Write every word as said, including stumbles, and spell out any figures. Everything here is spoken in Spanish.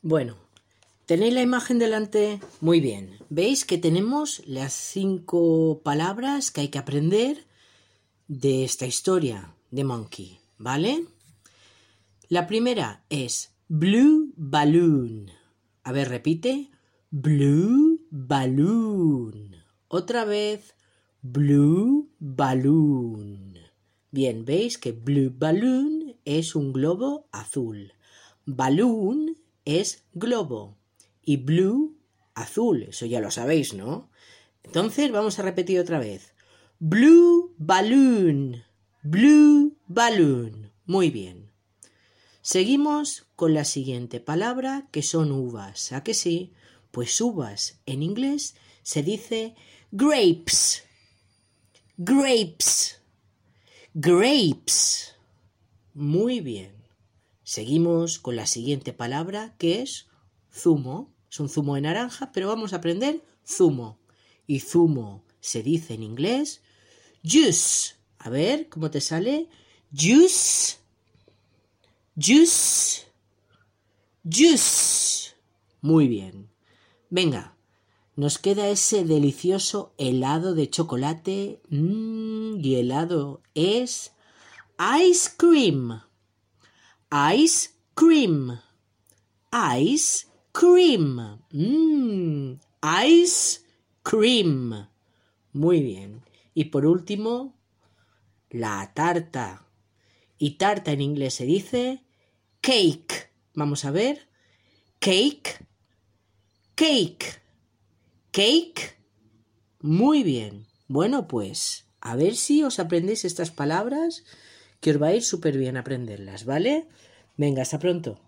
Bueno, ¿tenéis la imagen delante? Muy bien. ¿Veis que tenemos las cinco palabras que hay que aprender de esta historia de Monkey? ¿Vale? La primera es Blue Balloon. A ver, repite. Blue Balloon. Otra vez. Blue Balloon. Bien, veis que Blue Balloon es un globo azul. Balloon es globo. Y blue, azul. Eso ya lo sabéis, ¿no? Entonces vamos a repetir otra vez. Blue Balloon. Blue Balloon. Muy bien. Seguimos con la siguiente palabra, que son uvas. ¿A que sí? Pues uvas en inglés se dice grapes. Grapes. Grapes. Muy bien. Seguimos con la siguiente palabra, que es zumo. Es un zumo de naranja, pero vamos a aprender zumo. Y zumo se dice en inglés juice. A ver, ¿cómo te sale? Juice. Juice. Juice. Muy bien. Venga, nos queda ese delicioso helado de chocolate. Mm, y helado es ice cream. Ice cream. Ice cream. Mm, ice cream. Muy bien. Y por último, la tarta. Y tarta en inglés se dice cake. Vamos a ver. Cake. Cake. Cake. Muy bien. Bueno, pues, a ver si os aprendéis estas palabras, que os va a ir súper bien aprenderlas, ¿vale? Venga, hasta pronto.